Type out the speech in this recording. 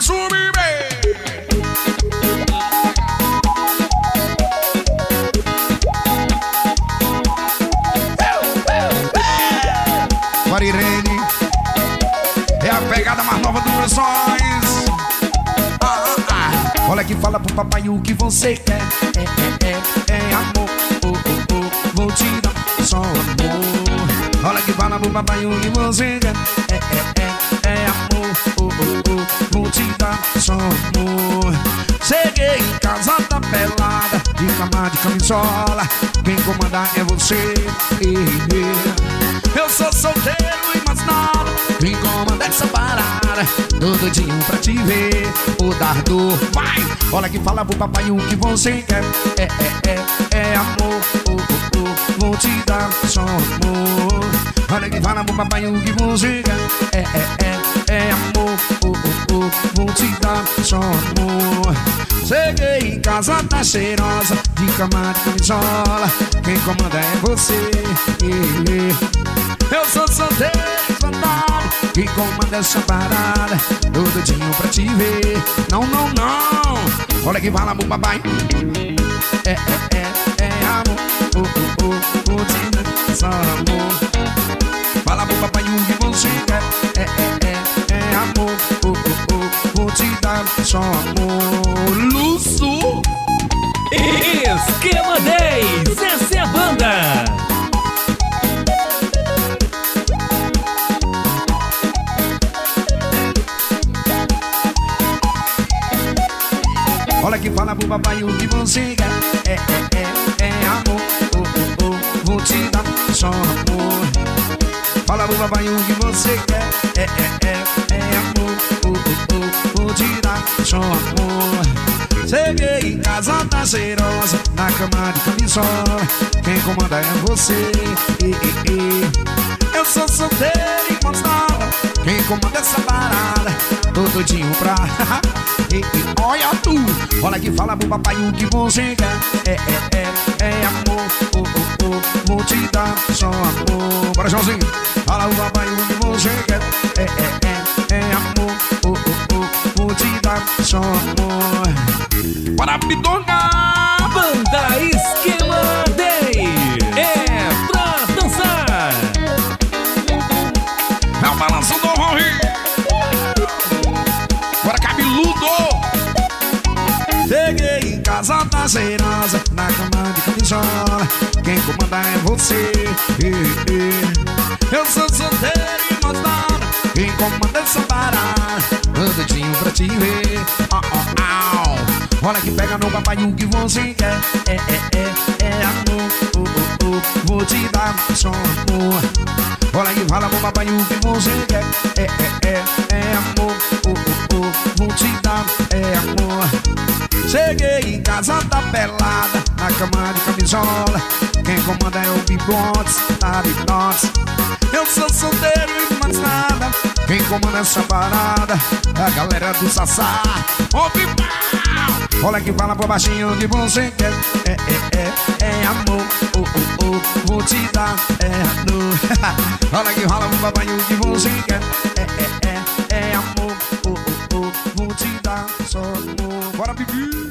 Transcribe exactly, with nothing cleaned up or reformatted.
subir bem. Marirene é a pegada mais nova do Versões. Ah, ah, ah. Olha que fala pro papai o que você quer. É, é, é, é amor. Oh, oh, oh. Vou te dar só amor. Olha que fala pro papai o que você quer. É, é, é, é amor. Oh, oh, oh. Vou te dar só amor. Cheguei em casa, tá pelada, de cama, de camisola. Quem comanda é você. Eu sou solteiro e mais nada. Quem comanda essa parada, tô doidinho pra te ver. O dardo, vai! Olha que fala pro papai o que você quer. É, é, é, é amor. Oh, oh, oh. Vou te dar só amor. Olha que fala pro papai o que você quer. É, é, é, é amor. Oh, oh, oh. Vou te dar só amor. Cheguei em casa, tá cheirosa, de cama, de camisola. Quem comanda é você. Eu sou solteiro, espantado. Quem comanda essa parada, tô doidinho pra te ver. Não, não, não. Olha que fala pro papai. É, é, é, é amor. Oh, oh, oh, vou te dar só amor. Fala pro papai o que você quer. É, é, é, é amor. Oh, oh, oh, vou te dar só amor. Luço. Esquema dez, essa é a banda. Olha que fala pro papai o que você quer. É, é, é, é amor. Oh, oh, oh, vou te dar só amor. Fala pro papai o que você quer. É, é, é, é amor. Oh, oh, oh, vou te dar só amor. Cheguei em casa, tá cheirosa, na cama de camisola. Quem comanda é você. E, e, e. Eu sou solteiro e mostrada. Quem comanda essa parada, tô doidinho pra e, e, olha tu. Olha que fala pro papai o que você quer. É, é, é, é amor. Oh, oh, oh, vou te dar só amor. Bora, Joãozinho. Fala pro papai o que você quer. É, é, é, é amor. Oh, oh, oh, vou te dar só amor. Bora, Pitonga. Banda Esquema dez é pra dançar. É o balanço do Rory. Bora, cabeludo. Cheguei em casa, tá cheirosa, na cama de camisola. Quem comanda é você. Eu sou solteiro e mostrada. Quem comanda essa parada, tô doidinho pra te ver. Oh, oh, oh. Olha que pega no papai o que você quer. É, é, é, é amor. Oh, oh, oh. Vou te dar só amor. Olha que fala pro papai o que você quer. É, é, é, é amor. Oh, oh, oh. Vou te dar, é amor. Cheguei em casa, tá pelada, na cama de camisola. Quem comanda é o Biblots, tá Biblots. Eu sou solteiro e mais nada. Quem comanda essa parada, a galera do Sassá. Ô, Biblots. Olha que fala pro baixinho que você quer. É, é, é, é amor. Oh, oh, oh, vou te dar, é amor. Olha que rola pro papai o que você quer. É, é, é, é amor. Oh, oh, oh, vou te dar só amor. Bora, Bibi.